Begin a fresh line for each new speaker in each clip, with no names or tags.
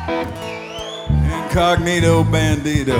Incognito Bandito.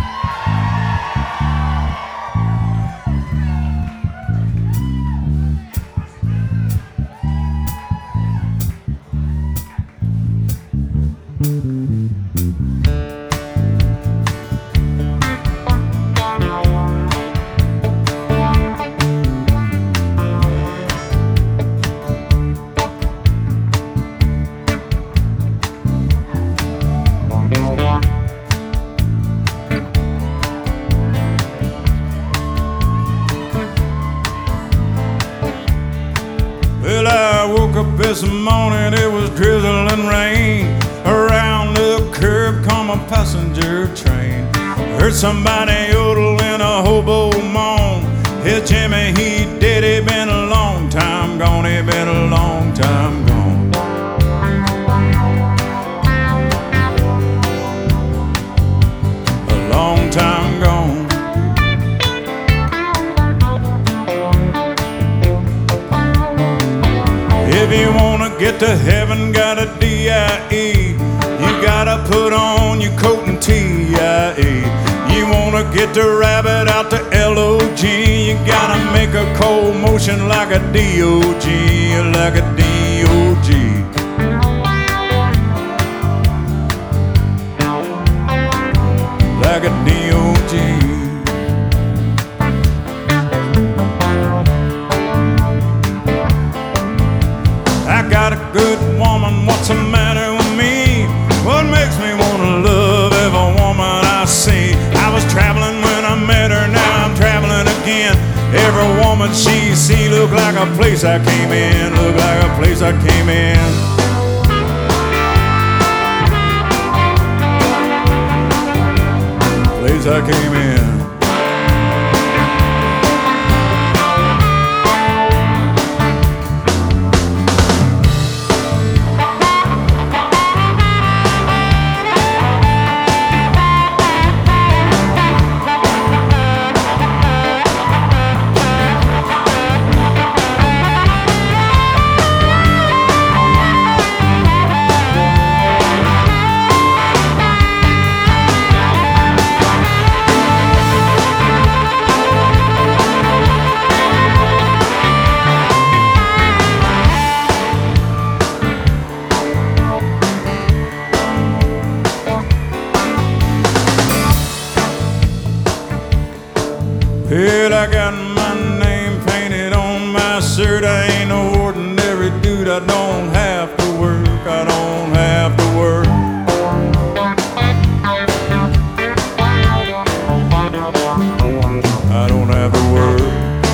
Well, I woke up this morning, it was drizzling rain. Around the curb come a passenger train. Heard somebody yodel in a hobo moan. Hey Jimmy, he did, he been a long time gone, he been a long time gone. A long time gone. If you wanna get to heaven, got a D.I.E. You gotta put on your coat and T.I.E. You wanna get the rabbit out to L.O.G. You gotta make a cold motion like a D.O.G. Like a D.O.G. Like a D.O.G. I got a good woman, what's the matter with me? What makes me wanna love every woman I see? I was traveling when I met her, now I'm traveling again. Every woman she see look like a place I came in, look like a place I came in. Place I came in. Well, I got my name painted on my shirt. I ain't no ordinary dude. I don't have to work. I don't have to work. I don't have to work.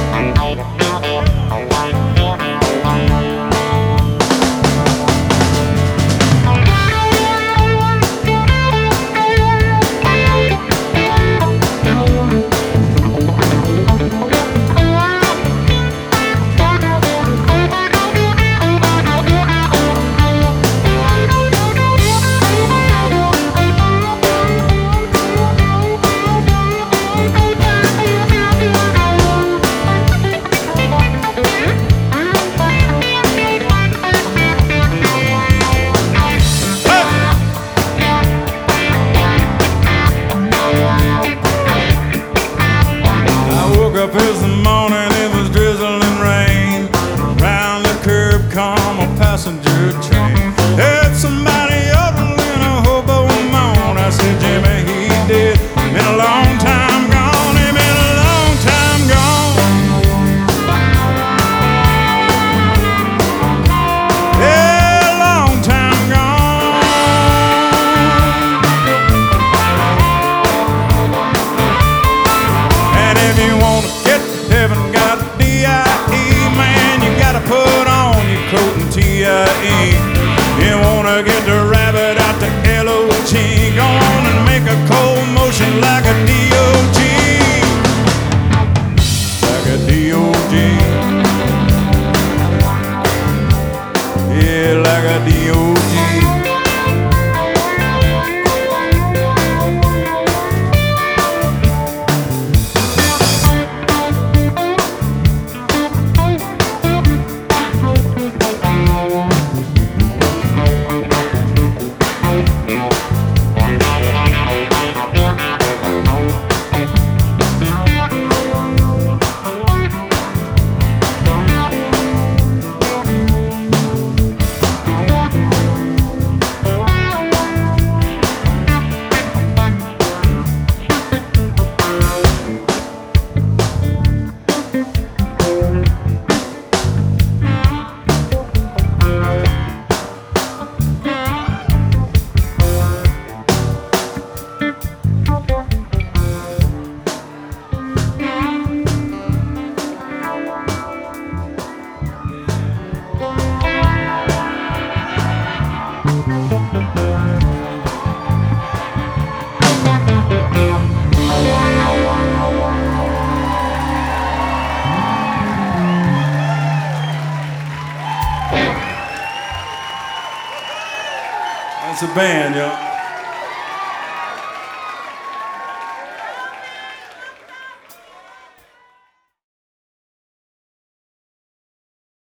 Up this morning, it was drizzling rain. Round the curb come a passenger train. Heard somebody yodeling a hobo moan. I said, Jimmy, he did. Been a long time gone. He been a long time gone. Yeah, a long time gone. And if you want heaven got D.I.E. Man, you gotta put on your coat and T.I.E. You wanna get the rabbit out to L.O.G. Go on and make a cold motion like a D.O.G. Like a D.O.G. Yeah, like a D.O.G.
Yeah.
That's a band, y'all.